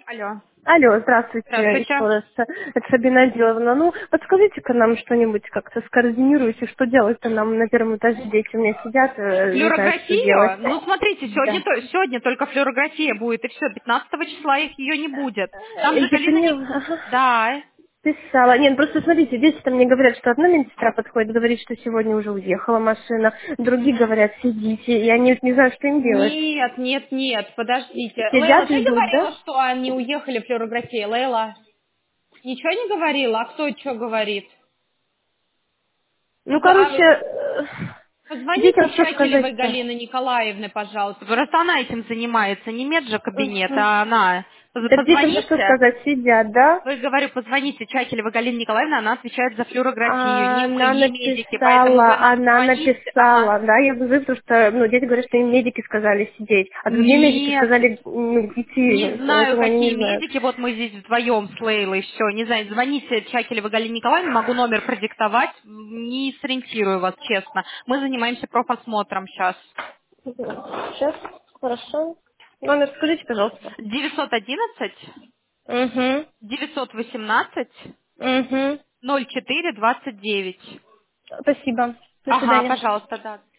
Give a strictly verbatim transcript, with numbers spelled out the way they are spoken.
Алло. Алло, здравствуйте, еще Здравствуйте. раз. Это Сабина Деловна. Ну, подскажите-ка нам что-нибудь, как-то скоординируйте, что делать-то нам на первом этаже, дети у меня сидят, э, не знаю, что делать. Флюорографию? Ну, смотрите, сегодня, Да. то- сегодня только флюорография будет, и все, пятнадцатого числа их ее не будет. Там Э, же Я Галина не... поняла. Ага. Да. Писала. Нет, просто смотрите, дети-то мне говорят, что одна медсестра подходит, говорит, что сегодня уже уехала машина, другие говорят, сидите, я не, не знаю, что им делать. Нет, нет, нет, подождите. Лейла, Сидят, ты ждут, говорила, да? что они уехали флюорографии? Лейла, ничего не говорила? А кто что говорит? Ну, Позв- а короче, вы- э, Позвоните детям что Чакелевой сказать-то? Галины Николаевны, пожалуйста. Просто она этим занимается, не меджа кабинет, Мгм. а она. Поз- Так детям-то что Позвоните. сказать, сидят, да? Вы, говорю, позвоните Чакелевой Галине Николаевне, она отвечает за флюорографию. Не мы, Она не медики, поэтому написала, вы нам она позвоните. Ага. написала, да, я вызову, потому что, ну, дети говорят, что им медики сказали сидеть, а другие медики Нет, сказали ну, не идти, знаю, поэтому они какие не знают. медики. Вот мы здесь вдвоем с Лейлой, все, не знаю. Звоните Чакелевой Галине Николаевне, могу номер продиктовать, не сориентирую вас, честно. Мы занимаемся профосмотром сейчас. Сейчас, хорошо. Номер скажите, пожалуйста. девятьсот одиннадцать Угу, девятьсот восемнадцать угу. ноль четыре двадцать девять. Спасибо. До Ага, свидания. пожалуйста, да.